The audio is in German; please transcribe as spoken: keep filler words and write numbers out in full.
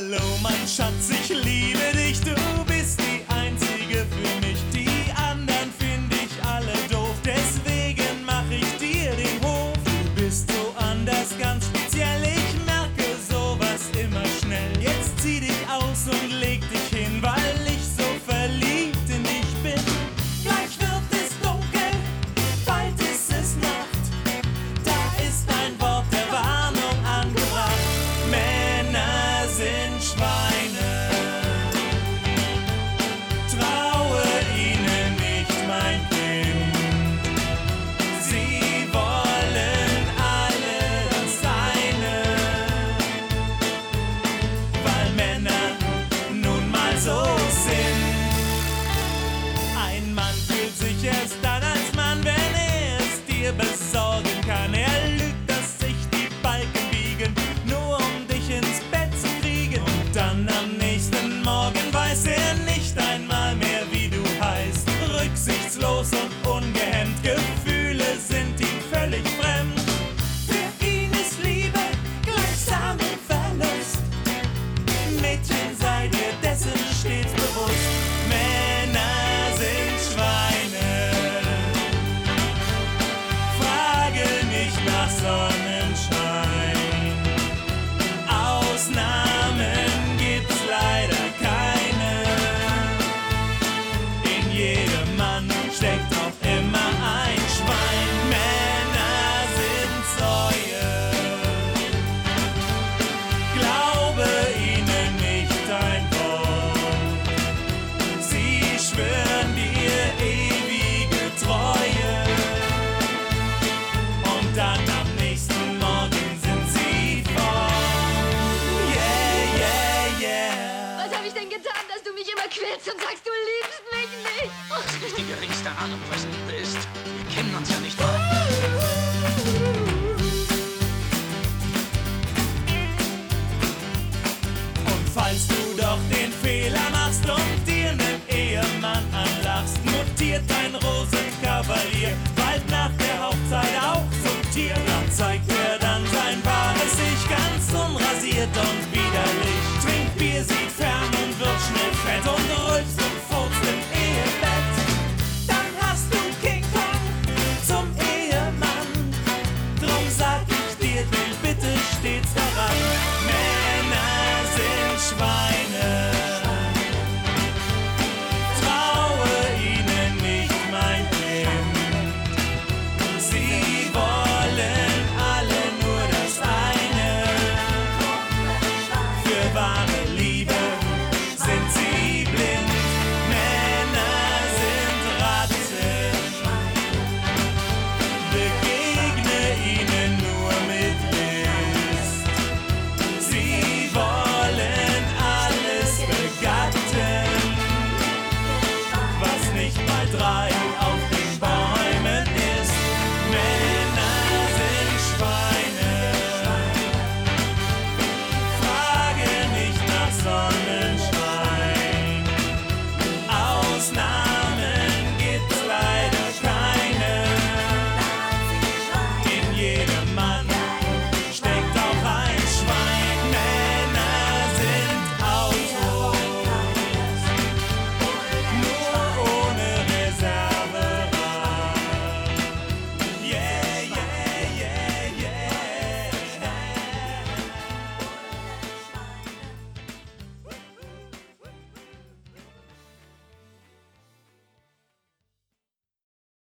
Hallo mein Schatz, ich liebe dich, du bist die einzige für mich. Die anderen finde ich alle doof, deswegen mach ich dir den Hof. Du bist so anders, ganz speziell, ich merke sowas immer schnell. Jetzt zieh dich aus und leg dich hin, weil ich so verliebt in dich bin. Gleich wird es dunkel, bald ist es Nacht, da ist ein Wort der Warnung angebracht. Männer sind Schweine, traue ihnen nicht, mein Kind. Sie wollen alle das eine, weil Männer nun mal so sind. Ein Mann fühlt sich erst dann als Mann, wenn er es dir besorgen kann. Er lügt, dass sich die Balken biegen, nur um dich ins Bett zu kriegen. Und dann am nächsten Morgen weiß er nicht einmal mehr, wie du heißt. Rücksichtslos und ungehemmt, Gefühle sind ihm völlig fremd. Für ihn ist Liebe gleichsam im Verlust. Mädchen, sei dir dessen stets bewusst. Männer sind Schweine, frage nicht nach Sonnenschein. Ausnahmen gibt's leider keine. In jedem Mann steckt auch immer ein Schwein. Männer sind Säue, glaube ihnen nicht ein Wort. Sie schwören dir ewige Treue und dann am nächsten Morgen sind sie fort. Yeah, yeah, yeah. Was habe ich denn getan, dass du mich immer quälst und sagst, du liebst mich nicht? Hast nicht die geringste Ahnung, was Liebe ist. Wir kennen uns ja nicht mal. Und falls du doch den Fehler machst und dir nen Ehemann anlachst, mutiert dein Rosenkavalier bald nach der Hochzeit auch zum Tier. Dann zeigt er dann sein wahres Ich, ganz unrasiert und widerlich. Trinkt Bier, sieht fern und wird schnell fett und rülpst und furzt im Ehebett. Dann hast du King Kong zum Ehemann. Drum sag ich dir, denk bitte stets daran. Männer sind Schweine, traue ihnen nicht, mein Kind. Sie wollen alle nur das eine. Für wahre Liebe sind sie blind. Männer sind Ratten, begegne ihnen nur mit List. Sie wollen alles begatten, was nicht bei drei auf den Bäumen ist. Männer sind Schweine, frage nicht nach Sonnenschein. Ausnahme